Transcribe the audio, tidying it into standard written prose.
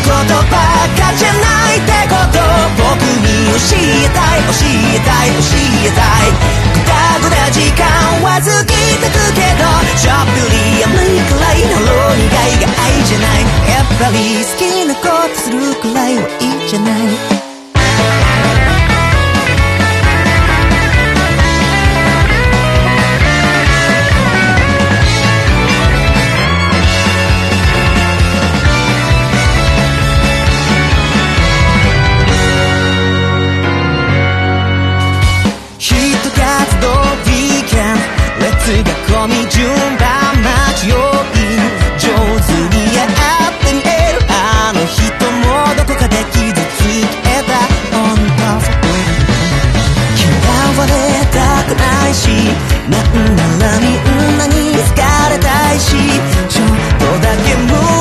ことばっかじゃないってこと僕に教えたい教えたい教えたいぐだぐだ時間は過ぎてくけどちょっぴり甘いくらいほろ苦いが愛じゃないやっぱり好きなことするくらいはいいじゃない